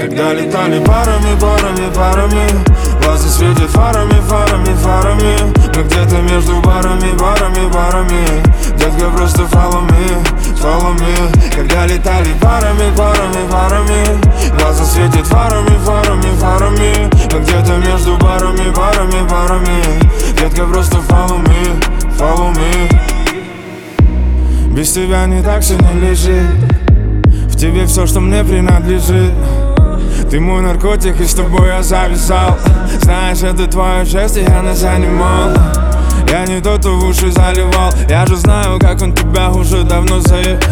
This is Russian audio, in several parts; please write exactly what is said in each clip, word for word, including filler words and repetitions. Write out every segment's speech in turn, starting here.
Когда летали парами, парами, парами, глаза светят фарами, фарами, фарами. Мы где-то между барами, барами, барами. Детка, просто follow me, follow me. Когда летали парами, парами, парами, глаза светят фарами, фарами, фарами. Мы где-то между барами, барами, барами. Детка, просто follow me, follow me. Без тебя не так все не лежит, в тебе все, что мне принадлежит. Ты мой наркотик, и с тобой я зависал. Знаешь, это твое счастье, я не занимал. Я не тот, кто в уши заливал. Я же знаю, как он тебя уже давно заебал.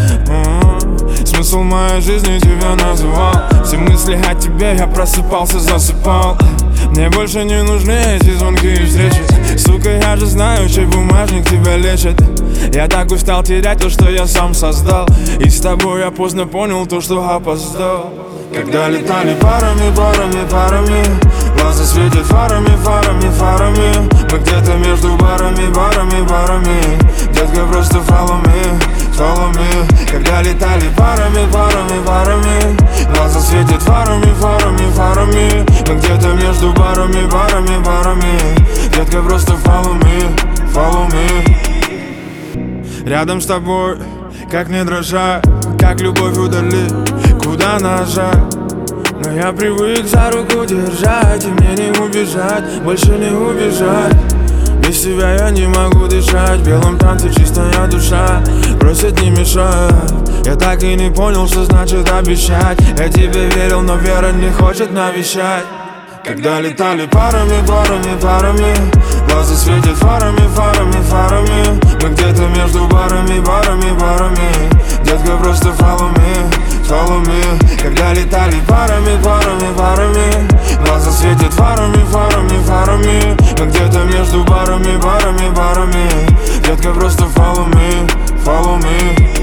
Смысл моей жизни тебя называл. Все мысли о тебе, я просыпался, засыпал. Мне больше не нужны эти звонки и встречи. Сука, я же знаю, чей бумажник тебя лечит. Я так устал терять то, что я сам создал. И с тобой я поздно понял то, что опоздал. Когда летали парами, парами, парами, глаза светят фарами, фарами, фарами. Мы где-то между барами, барами, барами. Детка, просто follow me, follow me. Когда летали парами, парами, парами, глаза светят фарами, фарами, фарами. Мы где-то между барами, барами, барами. Детка, просто follow me, follow me. Рядом с тобой, как не дрожать, как любовь удалить, куда нажать. Но я привык за руку держать, и мне не убежать, больше не убежать. Без тебя я не могу дышать, в белом танце чистая душа просит не мешать. Я так и не понял, что значит обещать. Я тебе верил, но вера не хочет навещать. Когда летали парами, парами, парами, глаза светят фарами, фарами, фарами. Мы где-то между барами, барами, барами. Детка, просто follow me, follow me. Когда летали парами, парами, парами, глаза светят фарами, фарами, фарами. Мы где-то между барами, барами, барами. Детка, просто follow me, follow me.